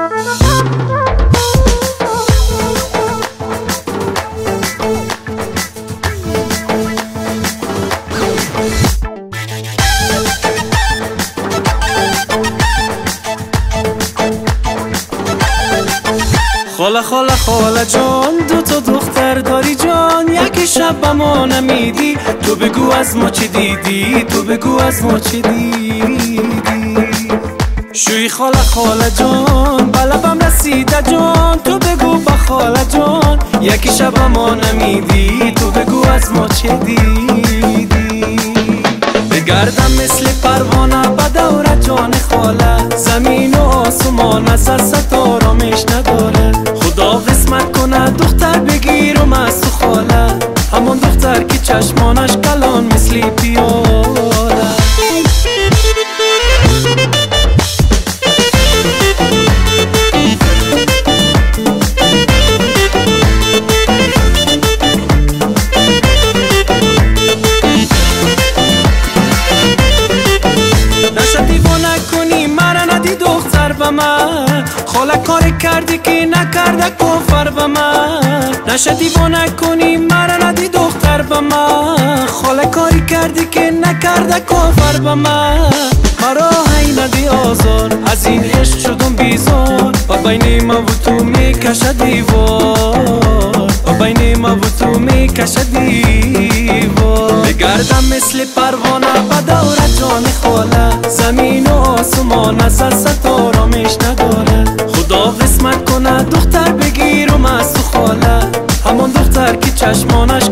خاله خاله خاله جان، دو تا دختر داری جان، یکی شب با ما نمیدی، تو بگو از ما چی دیدی، تو بگو از ما چی دیدی. شوی خاله خاله جان، بلبم رسیده جان، تو بگو با خاله جان، یکی شب با ما نمیدی، تو بگو از ما چی دیدی. بگردم مثل پروانه به دور جان خاله، زمین و آسمان از ستارامش نداره. خدا قسمت کنه دختر بگیرم از تو خاله، همون دختر که چشمانش کلان مثل پیاله. خاله کاری کردی که نکرده کفر به من، نشه دیوانه کنی مرا ندی دختر به من. خاله کاری کردی که نکرده کفر به من، مرا هی ندی آزار، از این عشق شدم بیزار، و بین ما و تو میکشه دیوار، و بین ما و تو میکشه دیوار. بگردم مثل پروانه به دور جان خاله، زمین و آسمان از ستارامش نداره. خدا قسمت کنه دختر بگیرم از تو خاله، همون دختر که چشمانش